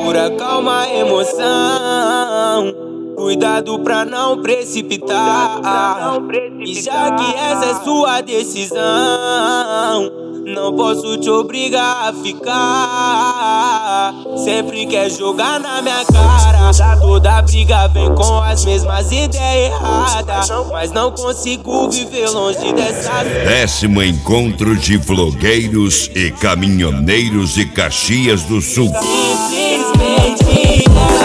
segura, calma, emoção. Cuidado pra não precipitar. E já que essa é sua decisão, não posso te obrigar a ficar. Sempre quer jogar na minha cara. Toda briga vem com as mesmas ideias erradas, mas não consigo viver longe dessa. 10º Encontro de Vlogueiros e Caminhoneiros de Caxias do Sul. Simplesmente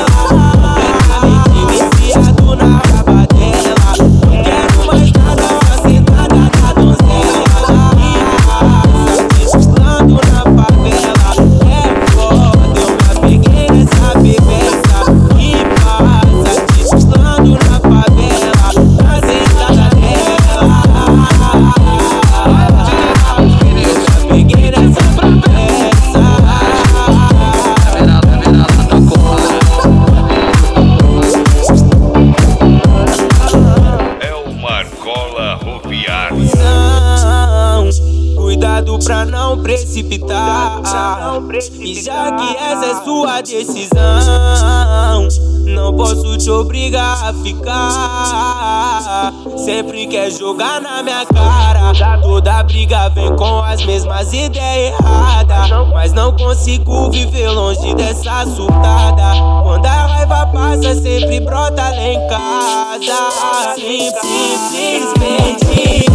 viciado na raba dela. Quero mais nada, uma sentada da donzela. Desfilando na favela. É foda, eu me apeguei nessa bebeça. Que passa, desfilando na favela. Na sentada dela. Eu me apeguei nessa bebeça. Cuidado pra não precipitar. E já que essa é sua decisão, não posso te obrigar a ficar. Sempre quer jogar na minha cara. Toda briga vem com as mesmas ideias erradas, mas não consigo viver longe dessa surtada. Quando a raiva passa, sempre brota lá em casa. Simplesmente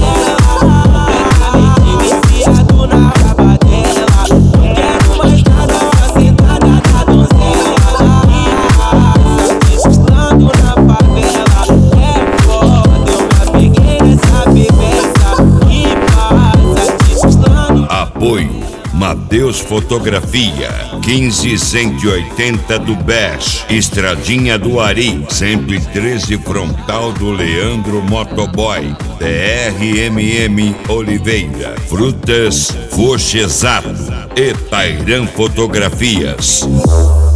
viciado na raba dela. Quero mais nada, uma sentada da donzela. Desfilando na favela. É foda, eu me apeguei nessa bebeça. Que passa, desfilando. Apoio Matheus Fotografia, 15180 do BES, Estradinha do Ari, 113 Frontal do Leandro Motoboy, DRMM Oliveira, Frutas Fochezato e Tairan Fotografias.